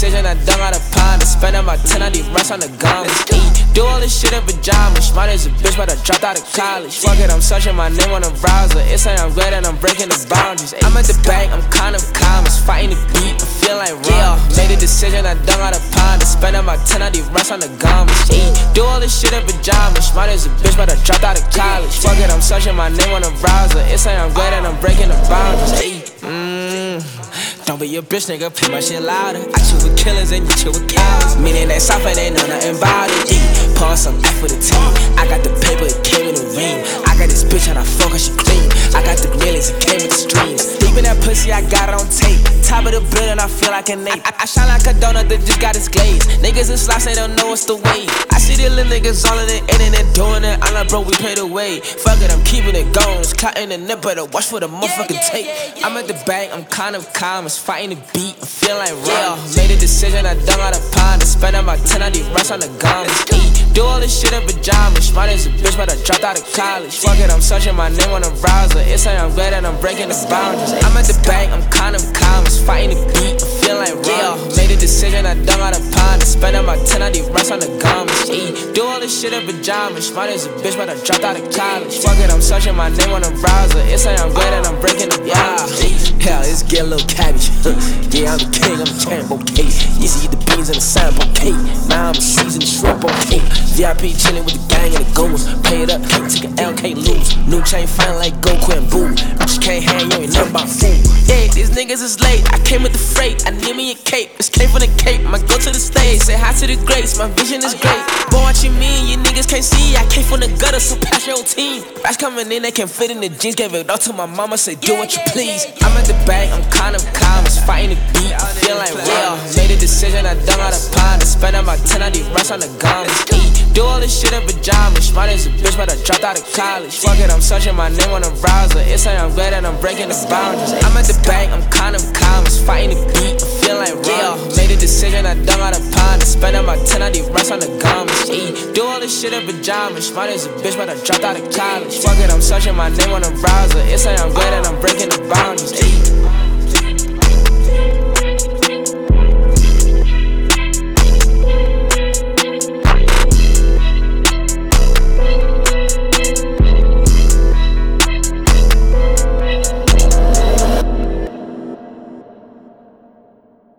decision, I done out a pond. To spend about 10 of these rest on the garments. Do all this shit in pajamas. Smart as a bitch, but I dropped out of college. Fuck it, I'm searching my name on the browser. It's saying I'm glad and I'm breaking the boundaries. I'm at the bank, I'm kind of calm. It's fighting the beat, I feel like raw. Made a decision, I done out a pond. To spend about 10 of these rest on the garments. Do all this shit in pajamas. Smart as a bitch, but I dropped out of college. Fuck it, I'm searching my name on the browser. It's saying I'm glad and I'm breaking the boundaries. Don't be a bitch, nigga, play my shit louder. I chill with killers and you chill with cowards. Meaning that soft, they know nothing about it. Pour some F for the team. I got the paper, it came in the ring. I got this bitch and I fuck her, she clean. I got the millions, it came with the streams. Deep in that pussy, I got it on tape. Top of the building, I feel like an ape. I shine like a donut that just got its glaze. Niggas in slots, they don't know what's the way. I see the little niggas all on the internet doing it. I'm like, bro, we paid away. Fuck it, I'm keeping it going. It's cutting the nip, but watch for the motherfucking tape. I'm at the bank, I'm kind of calm. It's fighting the beat, I feel like raw. Made a decision, I done out a pond. To spend about 10 of these rest on the garments. Do all this shit in pajamas. Smart as a bitch, but I dropped out of college. Fuck it, I'm searching my name on the browser. It's saying I'm glad and I'm breaking the boundaries. I'm at the bank, I'm kind of calm. It's fighting the beat, I feel like raw. Made a decision, I done out a pond. To spend about 10 of these rest on the garments. Do all this shit in pajamas. Smart as a bitch, but I dropped out of college. Fuck it, I'm searching my name on the browser. It's saying I'm glad and I'm breaking the boundaries. Hell, it's getting a little cabbage. Yeah, I'm the king, I'm the champ, okay. You see the beans and the samp, okay. Now I'm seasoned shrimp, okay. VIP chillin' with the gang and the goals. Pay it up, can't take an L, can't lose. New chain fine like Goku and Boo. Bitch can't hang, you ain't nothing about food. Yeah, these niggas is late, I came with the freight. I need me a cape, this came from the Cape. Might go to the stage, say hi to the greats. My vision is great. Boy, what you mean? You niggas can't see. I came from the gutter, so pass your team. Rats coming in, they can't fit in the jeans. Gave it all to my mama, say do what you please. I'm at the bank, I'm kind of calm. It's fighting the beat, I feel like raw. Made a decision, I done out a pond. To spend about 10 of these rest on the garments. Do all this shit in pajamas. Smart as a bitch, but I dropped out of college. Fuck it, I'm searching my name on the browser. It's saying I'm glad and I'm breaking the boundaries. I'm at the bank, I'm kind of calm. It's fighting the beat, I feel like raw. Made a decision, I done out a pond. To spend about 10 of these rest on the garments. Do all this shit in pajamas. Smart as a bitch, but I dropped out of college. Fuck it, I'm searching my name on the browser. It's saying I'm glad and I'm breaking the boundaries.